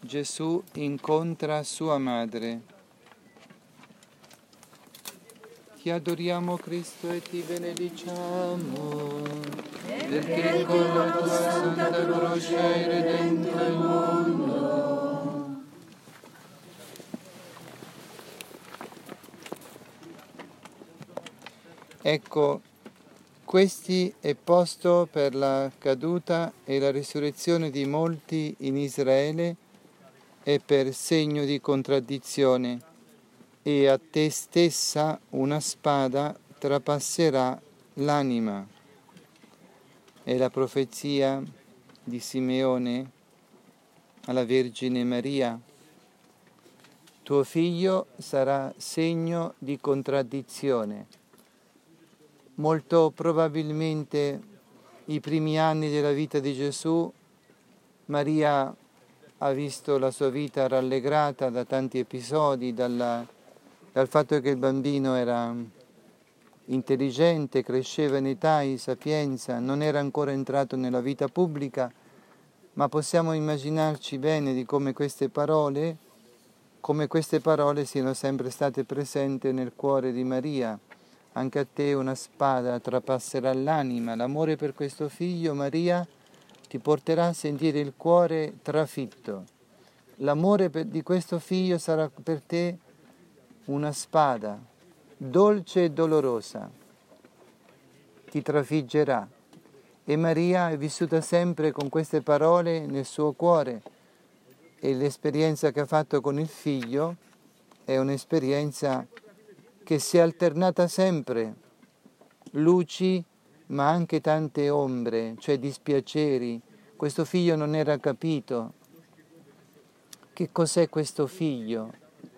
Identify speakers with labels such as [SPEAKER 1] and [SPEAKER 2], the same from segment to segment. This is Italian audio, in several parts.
[SPEAKER 1] Gesù incontra sua madre. Ti adoriamo Cristo e ti benediciamo, perché con la tua santa croce hai redento il mondo. Ecco, questi è posto per la caduta e la risurrezione di molti in Israele e per segno di contraddizione, e a te stessa una spada trapasserà l'anima. È la profezia di Simeone alla Vergine Maria. Tuo figlio sarà segno di contraddizione. Molto probabilmente i primi anni della vita di Gesù, Maria ha visto la sua vita rallegrata da tanti episodi, dal fatto che il bambino era intelligente, cresceva in età e sapienza, non era ancora entrato nella vita pubblica, ma possiamo immaginarci bene di come queste parole siano sempre state presenti nel cuore di Maria. Anche a te una spada trapasserà l'anima. L'amore per questo figlio, Maria, ti porterà a sentire il cuore trafitto. L'amore di questo figlio sarà per te una spada, dolce e dolorosa, ti trafiggerà. E Maria è vissuta sempre con queste parole nel suo cuore, e l'esperienza che ha fatto con il figlio è un'esperienza che si è alternata sempre, luci ma anche tante ombre, cioè dispiaceri. Questo figlio non era capito. Che cos'è questo figlio?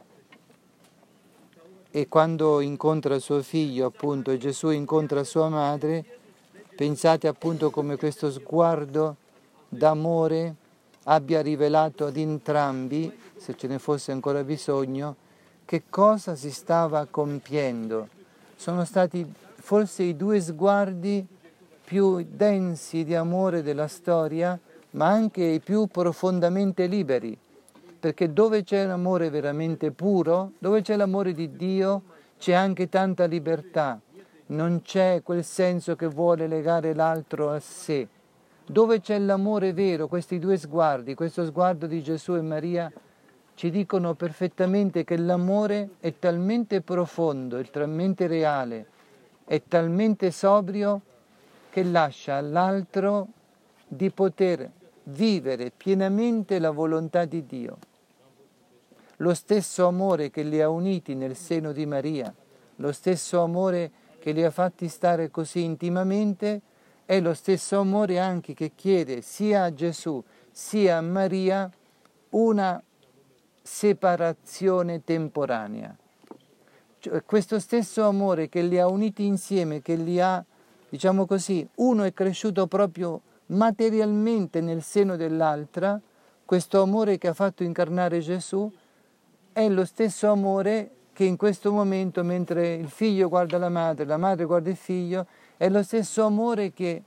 [SPEAKER 1] E quando incontra suo figlio, appunto, e Gesù incontra sua madre, pensate appunto come questo sguardo d'amore abbia rivelato ad entrambi, se ce ne fosse ancora bisogno, che cosa si stava compiendo. Sono stati forse i due sguardi più densi di amore della storia, ma anche i più profondamente liberi, perché dove c'è l'amore veramente puro, dove c'è l'amore di Dio, c'è anche tanta libertà, non c'è quel senso che vuole legare l'altro a sé. Dove c'è l'amore vero, questi due sguardi, questo sguardo di Gesù e Maria, ci dicono perfettamente che l'amore è talmente profondo, è talmente reale, è talmente sobrio che lascia all'altro di poter vivere pienamente la volontà di Dio. Lo stesso amore che li ha uniti nel seno di Maria, lo stesso amore che li ha fatti stare così intimamente, è lo stesso amore anche che chiede sia a Gesù sia a Maria una separazione temporanea. Cioè, questo stesso amore che li ha uniti insieme, che li ha, diciamo così, uno è cresciuto proprio materialmente nel seno dell'altra, questo amore che ha fatto incarnare Gesù è lo stesso amore che in questo momento, mentre il figlio guarda la madre guarda il figlio, è lo stesso amore che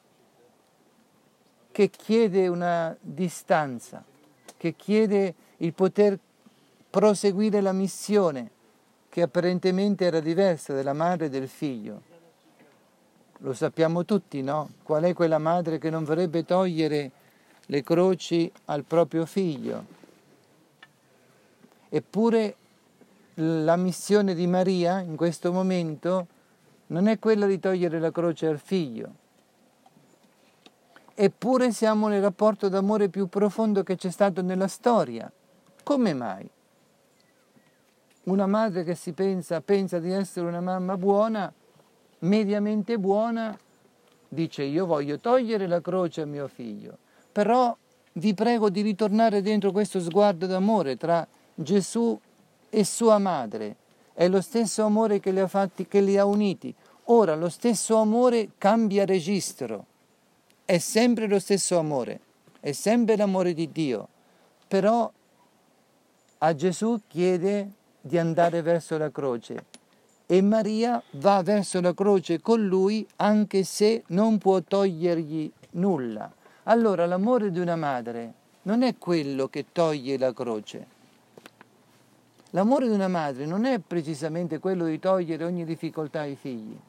[SPEAKER 1] chiede una distanza, che chiede il poter proseguire la missione, che apparentemente era diversa della madre e del figlio. Lo sappiamo tutti, no? Qual è quella madre che non vorrebbe togliere le croci al proprio figlio? Eppure la missione di Maria in questo momento non è quella di togliere la croce al figlio. Eppure siamo nel rapporto d'amore più profondo che c'è stato nella storia. Come mai? Una madre che pensa di essere una mamma buona, mediamente buona, dice io voglio togliere la croce a mio figlio. Però vi prego di ritornare dentro questo sguardo d'amore tra Gesù e sua madre. È lo stesso amore che li ha uniti. Ora lo stesso amore cambia registro. È sempre lo stesso amore, è sempre l'amore di Dio. Però a Gesù chiede di andare verso la croce e Maria va verso la croce con lui anche se non può togliergli nulla. Allora l'amore di una madre non è quello che toglie la croce. L'amore di una madre non è precisamente quello di togliere ogni difficoltà ai figli.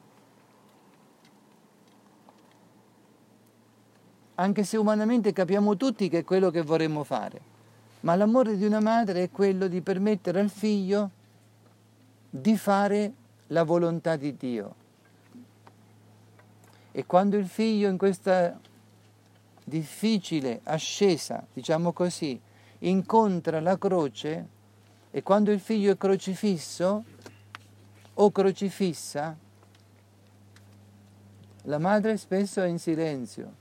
[SPEAKER 1] Anche se umanamente capiamo tutti che è quello che vorremmo fare. Ma l'amore di una madre è quello di permettere al figlio di fare la volontà di Dio. E quando il figlio in questa difficile ascesa, diciamo così, incontra la croce, e quando il figlio è crocifisso o crocifissa, la madre spesso è in silenzio,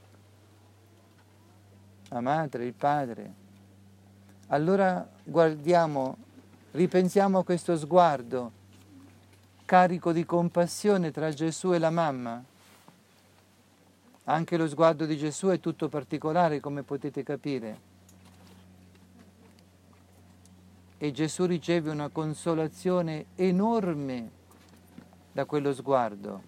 [SPEAKER 1] la madre, il padre. Allora ripensiamo a questo sguardo carico di compassione tra Gesù e la mamma. Anche lo sguardo di Gesù è tutto particolare, come potete capire. E Gesù riceve una consolazione enorme da quello sguardo.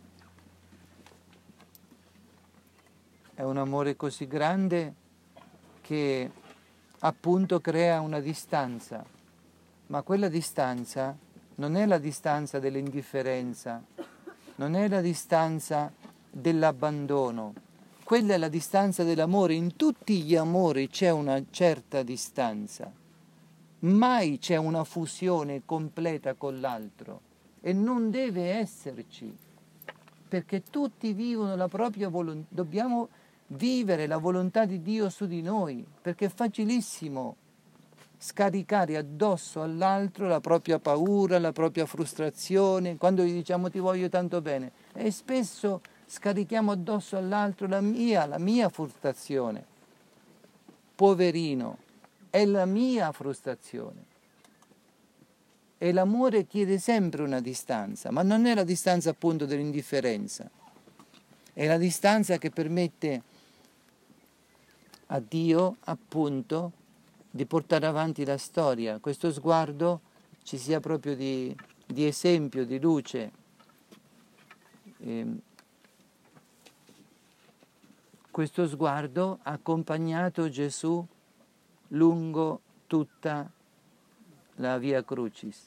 [SPEAKER 1] È un amore così grande che appunto crea una distanza, ma quella distanza non è la distanza dell'indifferenza, non è la distanza dell'abbandono, quella è la distanza dell'amore. In tutti gli amori c'è una certa distanza. Mai c'è una fusione completa con l'altro e non deve esserci, perché tutti vivono la propria volontà. Dobbiamo vivere la volontà di Dio su di noi, perché è facilissimo scaricare addosso all'altro la propria paura, la propria frustrazione, quando gli diciamo ti voglio tanto bene, e spesso scarichiamo addosso all'altro la mia frustrazione. Poverino. È la mia frustrazione. E l'amore chiede sempre una distanza, ma non è la distanza appunto dell'indifferenza. È la distanza che permette a Dio appunto di portare avanti la storia. Questo sguardo ci sia proprio di esempio, di luce. Questo sguardo ha accompagnato Gesù lungo tutta la Via Crucis.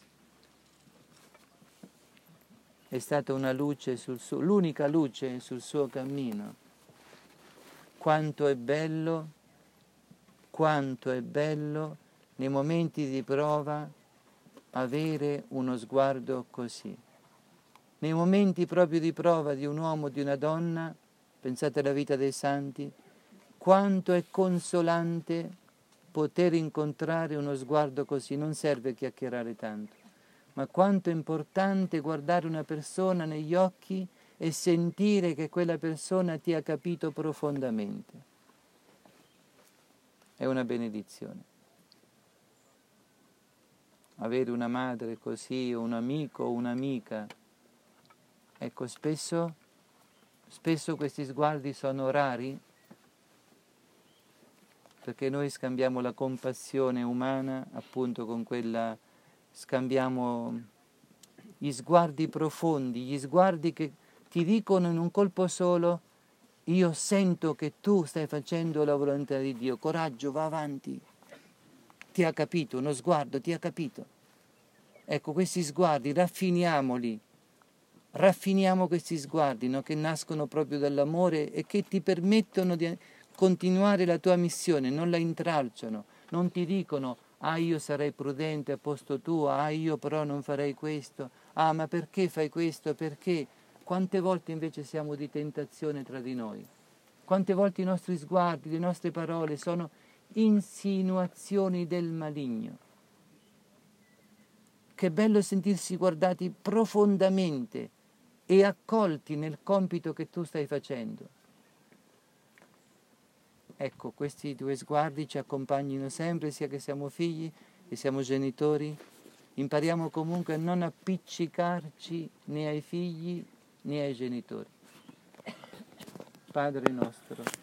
[SPEAKER 1] È stata una luce l'unica luce sul suo cammino. Quanto è bello nei momenti di prova avere uno sguardo così. Nei momenti proprio di prova di un uomo, di una donna, pensate alla vita dei santi, quanto è consolante poter incontrare uno sguardo così. Non serve chiacchierare tanto, ma quanto è importante guardare una persona negli occhi e sentire che quella persona ti ha capito profondamente. È una benedizione. Avere una madre così, o un amico o un'amica. Ecco, spesso questi sguardi sono rari, perché noi scambiamo la compassione umana appunto con quella, scambiamo gli sguardi profondi, gli sguardi che ti dicono in un colpo solo: io sento che tu stai facendo la volontà di Dio, coraggio, va avanti, ti ha capito, uno sguardo ti ha capito. Ecco, questi sguardi raffiniamo questi sguardi, no? Che nascono proprio dall'amore e che ti permettono di continuare la tua missione, non la intralciano, non ti dicono io sarei prudente a posto tuo, io però non farei questo, ma perché fai questo, perché? Quante volte invece siamo di tentazione tra di noi, quante volte i nostri sguardi, le nostre parole sono insinuazioni del maligno. Che bello sentirsi guardati profondamente e accolti nel compito che tu stai facendo. Ecco, questi due sguardi ci accompagnino sempre, sia che siamo figli che siamo genitori. Impariamo comunque a non appiccicarci né ai figli né ai genitori. Padre nostro,